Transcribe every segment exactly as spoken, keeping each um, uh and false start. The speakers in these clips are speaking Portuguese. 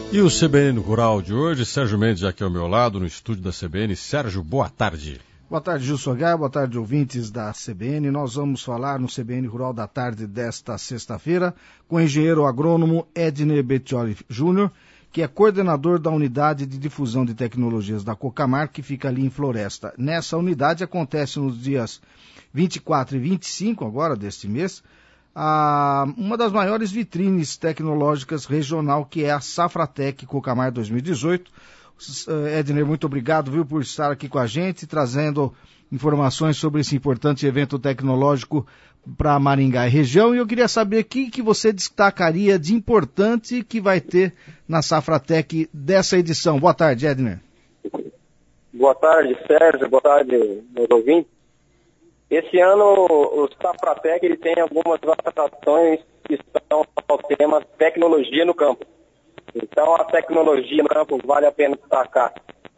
E o C B N Rural de hoje, Sérgio Mendes aqui ao meu lado, no estúdio da C B N. Sérgio, boa tarde. Boa tarde, Gilson Aguiar, boa tarde, ouvintes da C B N. Nós vamos falar no C B N Rural da tarde desta sexta-feira com o engenheiro agrônomo Edner Bettioli Júnior, que é coordenador da unidade de difusão de tecnologias da Cocamar, que fica ali em Floresta. Nessa unidade acontece nos dias vinte e quatro e vinte e cinco agora deste mês, a, uma das maiores vitrines tecnológicas regional, que é a Safratec Cocamar dois mil e dezoito. Edner, muito obrigado, viu, por estar aqui com a gente, trazendo informações sobre esse importante evento tecnológico para Maringá e região. E eu queria saber o que, que você destacaria de importante que vai ter na Safratec dessa edição. Boa tarde, Edner. Boa tarde, Sérgio. Boa tarde, meus ouvintes. Esse ano o Safratec ele tem algumas atrações que estão ao tema tecnologia no campo. Então a tecnologia no campo vale a pena destacar.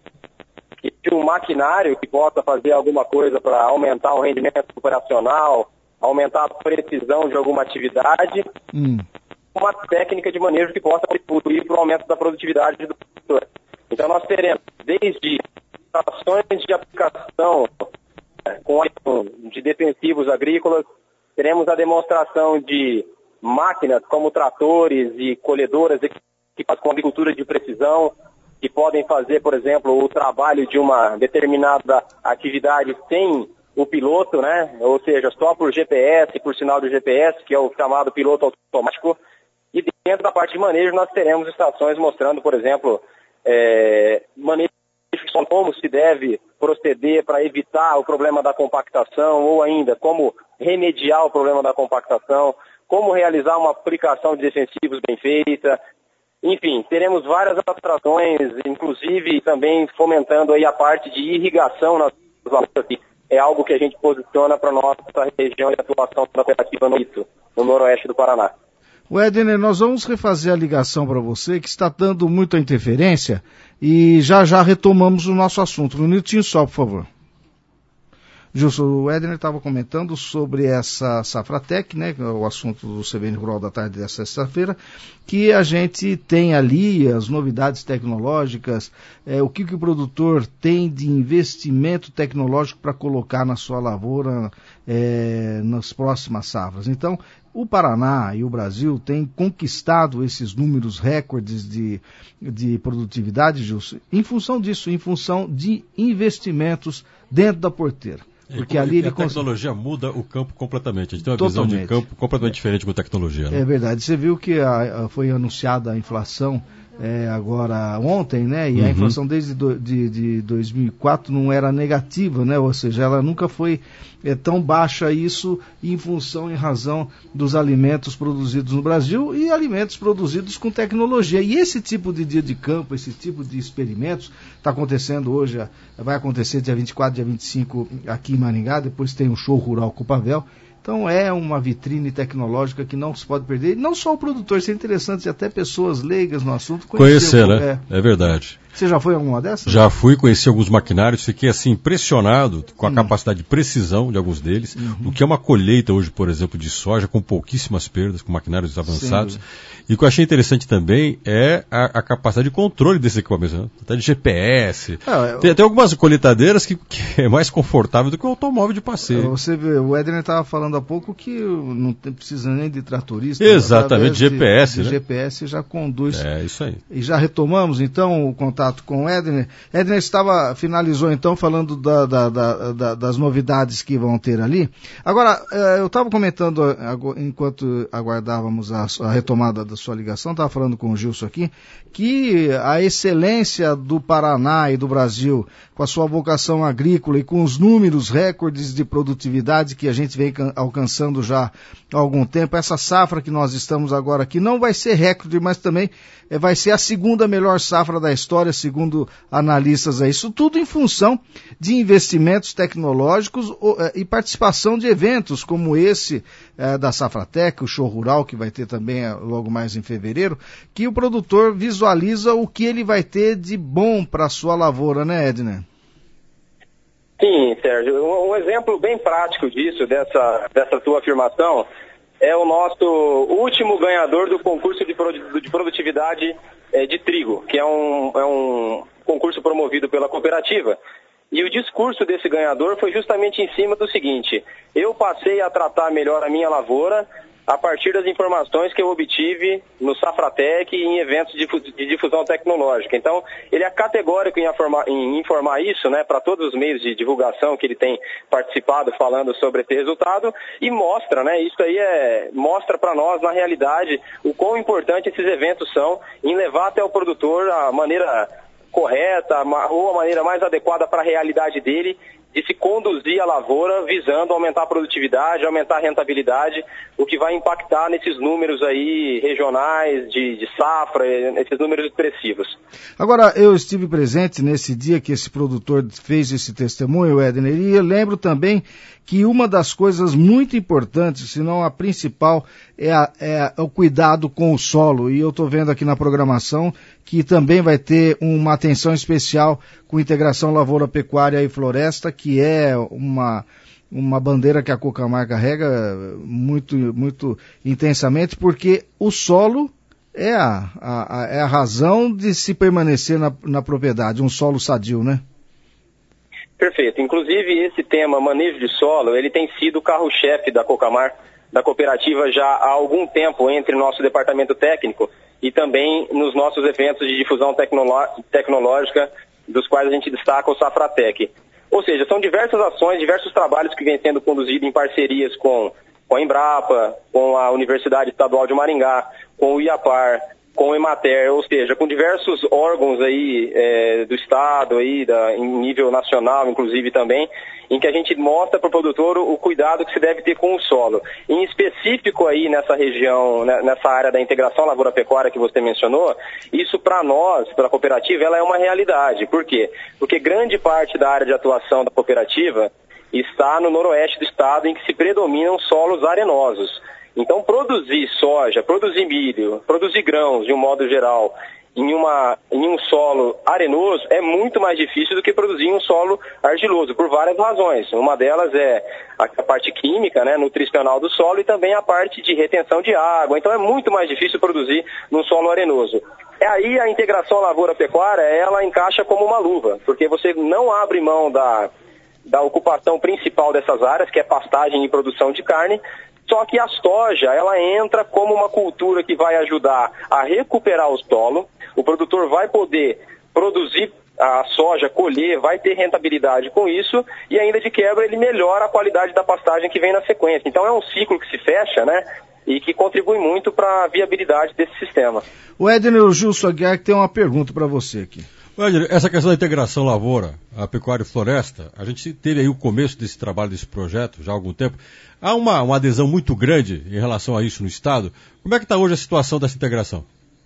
Que um maquinário que possa fazer alguma coisa para aumentar o rendimento operacional, aumentar a precisão de alguma atividade, hum. uma técnica de manejo que possa contribuir para o aumento da produtividade do produtor. Então nós teremos desde ações de aplicação com de defensivos agrícolas, teremos a demonstração de máquinas como tratores e colhedoras equipadas com agricultura de precisão, que podem fazer, por exemplo, o trabalho de uma determinada atividade sem o piloto, né? Ou seja, só por G P S, por sinal do G P S, que é o chamado piloto automático. E dentro da parte de manejo nós teremos estações mostrando, por exemplo, é, manejo, como se deve proceder para evitar o problema da compactação, ou ainda como remediar o problema da compactação, como realizar uma aplicação de defensivos bem feita. Enfim, teremos várias atrações, inclusive também fomentando aí a parte de irrigação nas lavouras. É algo que a gente posiciona para a nossa região de atuação da cooperativa no Ito, no noroeste do Paraná. O Edner, nós vamos refazer a ligação para você, que está dando muita interferência, e já já retomamos o nosso assunto. Um minutinho só, por favor. Gilson, o Edner estava comentando sobre essa Safratec, né, o assunto do C B N Rural da tarde dessa sexta-feira, que a gente tem ali as novidades tecnológicas, é, o que, que o produtor tem de investimento tecnológico para colocar na sua lavoura é, nas próximas safras. Então, o Paraná e o Brasil têm conquistado esses números recordes de, de produtividade, Gilson, em função disso, em função de investimentos dentro da porteira. Porque e, ali ele a tecnologia cons... muda o campo completamente. A gente tem uma Totalmente. visão de campo completamente é. diferente com tecnologia. Né? É verdade. Você viu que a, a, foi anunciada a inflação é, agora ontem, né? E uhum. a inflação desde do, de, de dois mil e quatro não era negativa, né? Ou seja, ela nunca foi é, tão baixa, isso em função, em razão dos alimentos produzidos no Brasil e alimentos produzidos com tecnologia. E esse tipo de dia de campo, esse tipo de experimentos está acontecendo hoje, vai acontecer dia vinte e quatro, dia vinte e cinco aqui em Maringá, depois tem o show rural Copavel. Então é uma vitrine tecnológica que não se pode perder. Não só o produtor, isso é interessante, até pessoas leigas no assunto conhecer, né? É. é verdade. Você já foi a alguma dessas? Já fui, conheci alguns maquinários, fiquei assim impressionado com a hum. capacidade de precisão de alguns deles, uhum. o que é uma colheita hoje, por exemplo, de soja com pouquíssimas perdas, com maquinários avançados. Sim. E o que eu achei interessante também é a, a capacidade de controle desses equipamentos, né? Até de G P S. Ah, eu... Tem até algumas colheitadeiras que, que é mais confortável do que o automóvel de passeio. Você vê, o Edner estava falando há pouco que não tem, precisa nem de tratorista. Exatamente, G P S, de, né? de G P S já conduz. É, isso aí. E já retomamos, então, o contato com o Edner. Edner estava, finalizou, então, falando da, da, da, da, das novidades que vão ter ali. Agora, eu estava comentando, enquanto aguardávamos a, a retomada da sua ligação, estava falando com o Gilson aqui, que a excelência do Paraná e do Brasil, com a sua vocação agrícola e com os números recordes de produtividade que a gente vem alcançando já há algum tempo, essa safra que nós estamos agora aqui não vai ser recorde, mas também é, vai ser a segunda melhor safra da história, segundo analistas. É isso tudo em função de investimentos tecnológicos e participação de eventos como esse é, da Safratec, o show rural, que vai ter também logo mais em fevereiro, que o produtor visualiza o que ele vai ter de bom para a sua lavoura, né, Edner? Sim, Sérgio. Um, um exemplo bem prático disso, dessa, dessa tua afirmação, é o nosso último ganhador do concurso de produtividade de trigo, que é um, é um concurso promovido pela cooperativa. E o discurso desse ganhador foi justamente em cima do seguinte: eu passei a tratar melhor a minha lavoura a partir das informações que eu obtive no Safratec e em eventos de difusão tecnológica. Então, ele é categórico em informar, em informar isso, né, para todos os meios de divulgação que ele tem participado falando sobre esse resultado, e mostra, né, isso aí é, mostra para nós, na realidade, o quão importante esses eventos são em levar até o produtor a maneira correta ou a maneira mais adequada para a realidade dele, de se conduzir a lavoura visando aumentar a produtividade, aumentar a rentabilidade, o que vai impactar nesses números aí regionais, de, de safra, esses números expressivos. Agora, eu estive presente nesse dia que esse produtor fez esse testemunho, Edner, e eu lembro também que uma das coisas muito importantes, se não a principal, é, a, é o cuidado com o solo. E eu estou vendo aqui na programação que também vai ter uma atenção especial com integração lavoura, pecuária e floresta, que é uma, uma bandeira que a Cocamar carrega muito, muito intensamente, porque o solo é a, a, é a razão de se permanecer na, na propriedade, um solo sadio, né? Perfeito. Inclusive, esse tema, manejo de solo, ele tem sido o carro-chefe da Cocamar, da cooperativa, já há algum tempo entre nosso departamento técnico e também nos nossos eventos de difusão tecnológica, dos quais a gente destaca o Safratec. Ou seja, são diversas ações, diversos trabalhos que vêm sendo conduzidos em parcerias com, com a Embrapa, com a Universidade Estadual de Maringá, com o IAPAR, com o Emater, ou seja, com diversos órgãos aí é, do Estado, aí, da, em nível nacional, inclusive também, em que a gente mostra para o produtor o, o cuidado que se deve ter com o solo. Em específico aí nessa região, né, nessa área da integração lavoura-pecuária que você mencionou, isso para nós, pela cooperativa, ela é uma realidade. Por quê? Porque grande parte da área de atuação da cooperativa está no noroeste do estado, em que se predominam solos arenosos. Então, produzir soja, produzir milho, produzir grãos, de um modo geral, em, uma, em um solo arenoso, é muito mais difícil do que produzir em um solo argiloso, por várias razões. Uma delas é a, a parte química, né, nutricional do solo, e também a parte de retenção de água. Então, é muito mais difícil produzir num solo arenoso. É aí a integração lavoura-pecuária, ela encaixa como uma luva, porque você não abre mão da, da ocupação principal dessas áreas, que é pastagem e produção de carne. Só que a soja, ela entra como uma cultura que vai ajudar a recuperar o solo. O produtor vai poder produzir a soja, colher, vai ter rentabilidade com isso, e ainda de quebra ele melhora a qualidade da pastagem que vem na sequência. Então é um ciclo que se fecha, né? E que contribui muito para a viabilidade desse sistema. O Edner, o Gilson Aguiar, que tem uma pergunta para você aqui. Essa questão da integração lavoura, a pecuária e floresta, a gente teve aí o começo desse trabalho, desse projeto, já há algum tempo. Há uma, uma adesão muito grande em relação a isso no Estado. Como é que está hoje a situação dessa integração?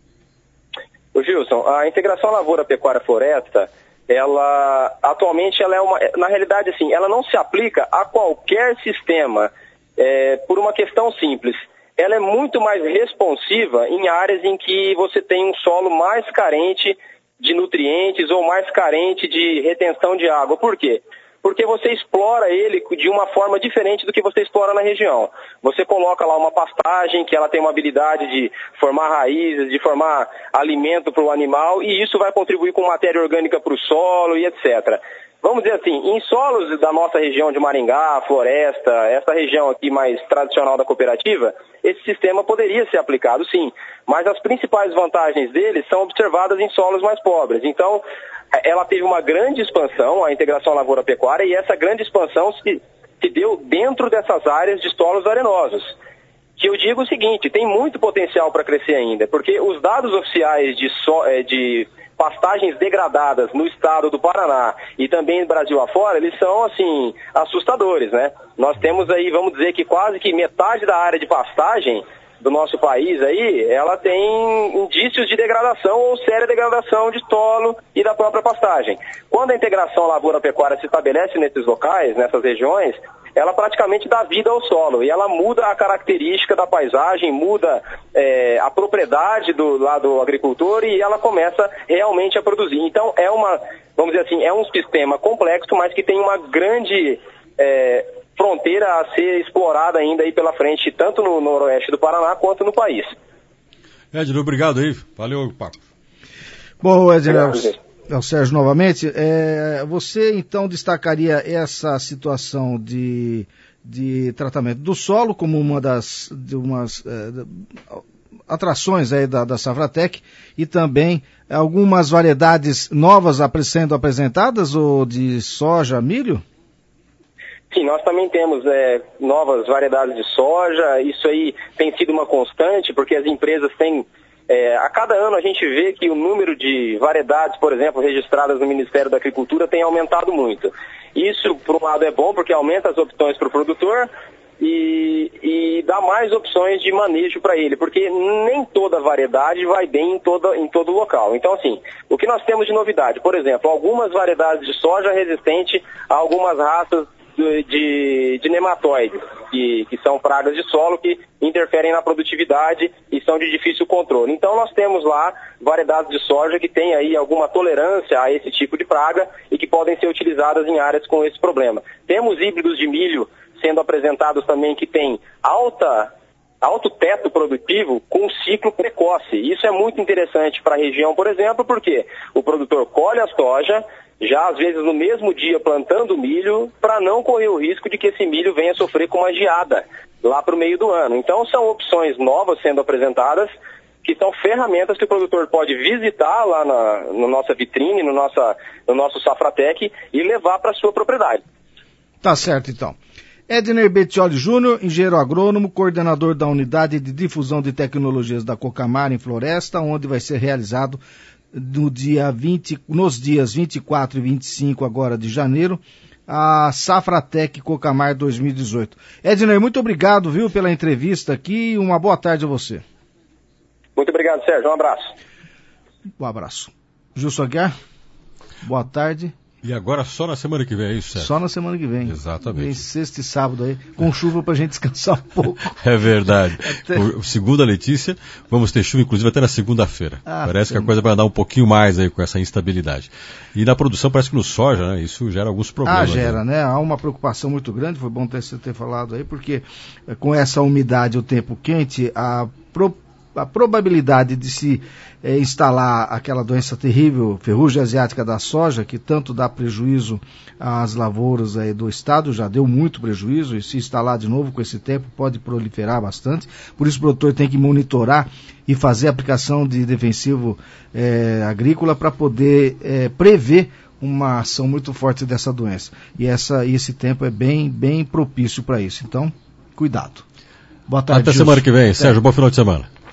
Ô Gilson, a integração lavoura, pecuária e floresta, ela, atualmente, ela é uma, na realidade, assim, ela não se aplica a qualquer sistema, é, por uma questão simples. Ela é muito mais responsiva em áreas em que você tem um solo mais carente de nutrientes ou mais carente de retenção de água. Por quê? Porque você explora ele de uma forma diferente do que você explora na região. Você coloca lá uma pastagem que ela tem uma habilidade de formar raízes, de formar alimento para o animal, e isso vai contribuir com matéria orgânica para o solo e etcétera. Vamos dizer assim, em solos da nossa região de Maringá, Floresta, essa região aqui mais tradicional da cooperativa, esse sistema poderia ser aplicado, sim. Mas as principais vantagens dele são observadas em solos mais pobres. Então, ela teve uma grande expansão, a integração lavoura-pecuária, e essa grande expansão se, se deu dentro dessas áreas de solos arenosos. Que eu digo o seguinte, tem muito potencial para crescer ainda, porque os dados oficiais de... So, de pastagens degradadas no estado do Paraná e também no Brasil afora, eles são, assim, assustadores, né? Nós temos aí, vamos dizer que quase que metade da área de pastagem do nosso país aí, ela tem indícios de degradação ou séria degradação de solo e da própria pastagem. Quando a integração lavoura-pecuária se estabelece nesses locais, nessas regiões, ela praticamente dá vida ao solo e ela muda a característica da paisagem, muda é, a propriedade do lado do agricultor e ela começa realmente a produzir. Então é uma, vamos dizer assim, é um sistema complexo, mas que tem uma grande, é, fronteira a ser explorada ainda aí pela frente, tanto no noroeste do Paraná quanto no país. Ednei, obrigado aí. Valeu, Paco. Bom, Ednei, é o Sérgio novamente. É, você então destacaria essa situação de, de tratamento do solo como uma das de umas, é, atrações aí da, da Safratec, e também algumas variedades novas sendo apresentadas, ou de soja, milho? Sim, nós também temos é, novas variedades de soja. Isso aí tem sido uma constante, porque as empresas têm, é, a cada ano a gente vê que o número de variedades, por exemplo, registradas no Ministério da Agricultura tem aumentado muito. Isso, por um lado, é bom, porque aumenta as opções para o produtor e, e dá mais opções de manejo para ele, porque nem toda variedade vai bem em, toda, em todo local. Então, assim, o que nós temos de novidade? Por exemplo, algumas variedades de soja resistente a algumas raças De, de nematóides, que, que são pragas de solo que interferem na produtividade e são de difícil controle. Então nós temos lá variedades de soja que têm aí alguma tolerância a esse tipo de praga e que podem ser utilizadas em áreas com esse problema. Temos híbridos de milho sendo apresentados também que têm alta, alto teto produtivo com ciclo precoce. Isso é muito interessante para a região, por exemplo, porque o produtor colhe a soja, já às vezes no mesmo dia plantando milho, para não correr o risco de que esse milho venha sofrer com uma geada lá para o meio do ano. Então são opções novas sendo apresentadas, que são ferramentas que o produtor pode visitar lá na no nossa vitrine, no, nossa, no nosso Safratec, e levar para a sua propriedade. Tá certo, então. Ednei Bettioli Júnior, engenheiro agrônomo, coordenador da Unidade de Difusão de Tecnologias da Cocamar em Floresta, onde vai ser realizado no dia vinte, nos dias vinte e quatro e vinte e cinco agora de janeiro, a Safratec Cocamar dois mil e dezoito. Ednei, muito obrigado, viu, pela entrevista aqui, e uma boa tarde a você. Muito obrigado, Sérgio, um abraço. Um abraço. Gilson Aguiar, boa tarde. E agora só na semana que vem, é isso, Sérgio? Só na semana que vem. Exatamente. Vem sexta e sábado aí, com chuva pra gente descansar um pouco. É verdade. Até... O, segundo a Letícia, vamos ter chuva, inclusive, até na segunda-feira. Ah, parece sim. que a coisa vai andar um pouquinho mais aí com essa instabilidade. E na produção, parece que no soja, né, isso gera alguns problemas. Ah, gera, né? né? Há uma preocupação muito grande, foi bom ter, você ter falado aí, porque com essa umidade e o tempo quente, a pro... a probabilidade de se é, instalar aquela doença terrível, ferrugem asiática da soja, que tanto dá prejuízo às lavouras aí do estado, já deu muito prejuízo, e se instalar de novo com esse tempo pode proliferar bastante. Por isso o produtor tem que monitorar e fazer aplicação de defensivo é, agrícola para poder é, prever uma ação muito forte dessa doença. E essa, esse tempo é bem, bem propício para isso. Então, cuidado. Boa tarde, Até Gilson. semana que vem. Sérgio, bom final de semana.